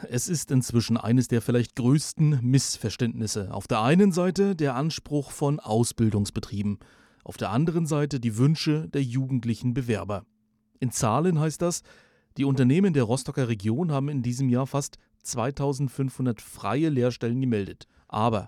Es ist inzwischen eines der vielleicht größten Missverständnisse. Auf der einen Seite der Anspruch von Ausbildungsbetrieben, auf der anderen Seite die Wünsche der jugendlichen Bewerber. In Zahlen heißt das, die Unternehmen der Rostocker Region haben in diesem Jahr fast 2500 freie Lehrstellen gemeldet. Aber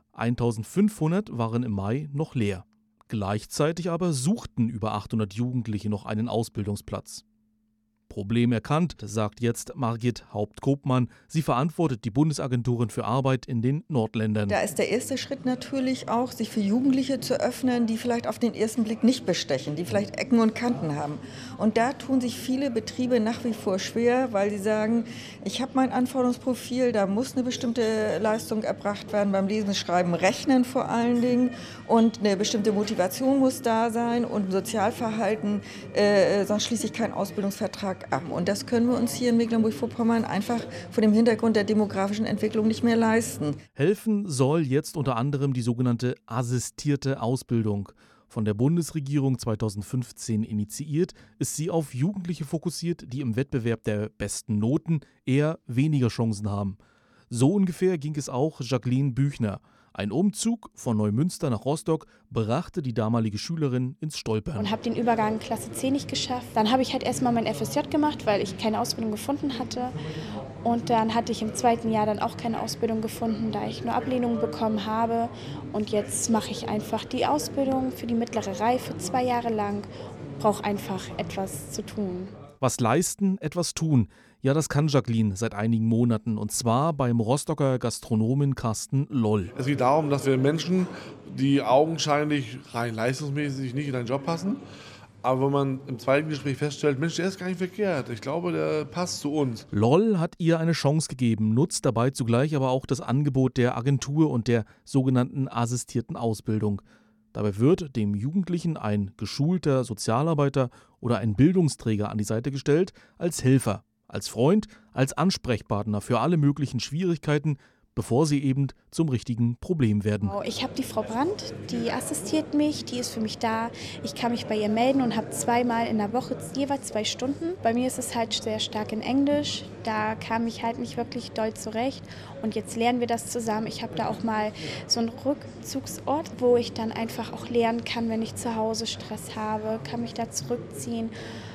1500 waren im Mai noch leer. Gleichzeitig aber suchten über 800 Jugendliche noch einen Ausbildungsplatz. Problem erkannt, sagt jetzt Margit Haupt-Kopmann. Sie verantwortet die Bundesagenturen für Arbeit in den Nordländern. Da ist der erste Schritt natürlich auch, sich für Jugendliche zu öffnen, die vielleicht auf den ersten Blick nicht bestechen, die vielleicht Ecken und Kanten haben. Und da tun sich viele Betriebe nach wie vor schwer, weil sie sagen, ich habe mein Anforderungsprofil, da muss eine bestimmte Leistung erbracht werden, beim Lesen, Schreiben, Rechnen vor allen Dingen. Und eine bestimmte Motivation muss da sein und ein Sozialverhalten, sonst schließe ich keinen Ausbildungsvertrag ab. Und das können wir uns hier in Mecklenburg-Vorpommern einfach vor dem Hintergrund der demografischen Entwicklung nicht mehr leisten. Helfen soll jetzt unter anderem die sogenannte assistierte Ausbildung. Von der Bundesregierung 2015 initiiert, ist sie auf Jugendliche fokussiert, die im Wettbewerb der besten Noten eher weniger Chancen haben. So ungefähr ging es auch Jacqueline Büchner. Ein Umzug von Neumünster nach Rostock brachte die damalige Schülerin ins Stolpern. Und habe den Übergang Klasse C nicht geschafft. Dann habe ich halt erstmal mein FSJ gemacht, weil ich keine Ausbildung gefunden hatte. Und dann hatte ich im zweiten Jahr dann auch keine Ausbildung gefunden, da ich nur Ablehnungen bekommen habe. Und jetzt mache ich einfach die Ausbildung für die mittlere Reife 2 Jahre lang. Brauche einfach etwas zu tun. Was leisten, etwas tun. Ja, das kann Jacqueline seit einigen Monaten, und zwar beim Rostocker Gastronomen Carsten Loll. Es geht darum, dass wir Menschen, die augenscheinlich rein leistungsmäßig nicht in einen Job passen, aber wenn man im zweiten Gespräch feststellt, Mensch, der ist gar nicht verkehrt, ich glaube, der passt zu uns. Loll hat ihr eine Chance gegeben, nutzt dabei zugleich aber auch das Angebot der Agentur und der sogenannten assistierten Ausbildung. Dabei wird dem Jugendlichen ein geschulter Sozialarbeiter oder ein Bildungsträger an die Seite gestellt als Helfer, als Freund, als Ansprechpartner für alle möglichen Schwierigkeiten, bevor sie eben zum richtigen Problem werden. Ich habe die Frau Brandt, die assistiert mich, die ist für mich da. Ich kann mich bei ihr melden und habe 2-mal in der Woche jeweils 2 Stunden. Bei mir ist es halt sehr stark in Englisch, da kam ich halt nicht wirklich doll zurecht. Und jetzt lernen wir das zusammen. Ich habe da auch mal so einen Rückzugsort, wo ich dann einfach auch lernen kann, wenn ich zu Hause Stress habe, kann mich da zurückziehen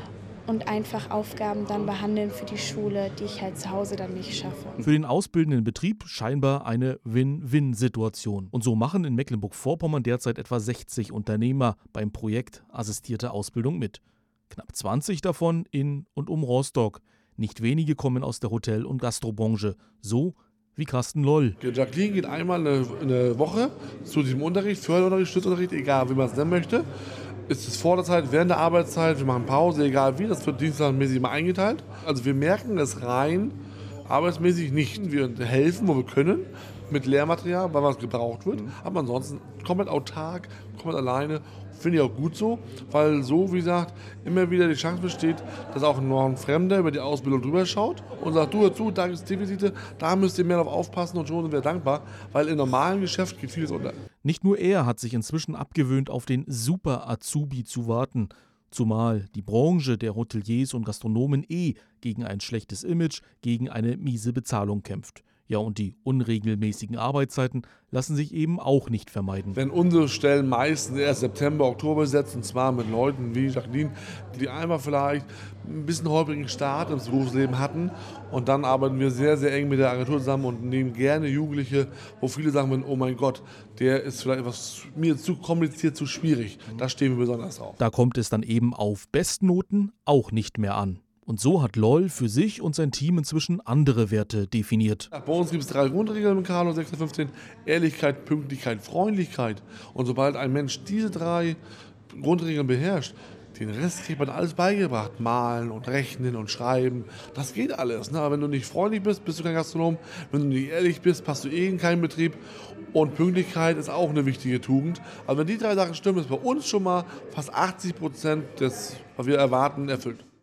und einfach Aufgaben dann behandeln für die Schule, die ich halt zu Hause dann nicht schaffe. Für den ausbildenden Betrieb scheinbar eine Win-Win-Situation. Und so machen in Mecklenburg-Vorpommern derzeit etwa 60 Unternehmer beim Projekt Assistierte Ausbildung mit. Knapp 20 davon in und um Rostock. Nicht wenige kommen aus der Hotel- und Gastrobranche, so wie Carsten Loll. Jacqueline geht einmal eine Woche zu diesem Unterricht, Förderunterricht, Stützunterricht, egal wie man es nennen möchte. Ist es vor der Zeit, während der Arbeitszeit, wir machen Pause, egal wie, das wird dienstagmäßig mal eingeteilt. Also wir merken es rein arbeitsmäßig nicht. Wir helfen, wo wir können, mit Lehrmaterial, weil was gebraucht wird. Aber ansonsten komplett autark, komplett alleine. Finde ich auch gut so, weil so, wie gesagt, immer wieder die Chance besteht, dass auch noch ein Fremder über die Ausbildung drüber schaut und sagt, du hör zu, da gibt es Defizite, da müsst ihr mehr drauf aufpassen, und schon sind wir dankbar, weil im normalen Geschäft geht vieles unter. Nicht nur er hat sich inzwischen abgewöhnt, auf den Super-Azubi zu warten, zumal die Branche der Hoteliers und Gastronomen gegen ein schlechtes Image, gegen eine miese Bezahlung kämpft. Ja, und die unregelmäßigen Arbeitszeiten lassen sich eben auch nicht vermeiden. Wenn unsere Stellen meistens erst September, Oktober besetzen, und zwar mit Leuten wie Jacqueline, die einmal vielleicht ein bisschen holprigen Start ins Berufsleben hatten, und dann arbeiten wir sehr, sehr eng mit der Agentur zusammen und nehmen gerne Jugendliche, wo viele sagen, oh mein Gott, der ist vielleicht etwas mir zu kompliziert, zu schwierig. Da stehen wir besonders auf. Da kommt es dann eben auf Bestnoten auch nicht mehr an. Und so hat Loll für sich und sein Team inzwischen andere Werte definiert. Bei uns gibt es 3 Grundregeln im Carlo 615. Ehrlichkeit, Pünktlichkeit, Freundlichkeit. Und sobald ein Mensch diese 3 Grundregeln beherrscht, den Rest kriegt man alles beigebracht. Malen und Rechnen und Schreiben, das geht alles. Aber wenn du nicht freundlich bist, bist du kein Gastronom. Wenn du nicht ehrlich bist, passt du in keinen Betrieb. Und Pünktlichkeit ist auch eine wichtige Tugend. Also wenn die 3 Sachen stimmen, ist bei uns schon mal fast 80% des, was wir erwarten, erfüllt.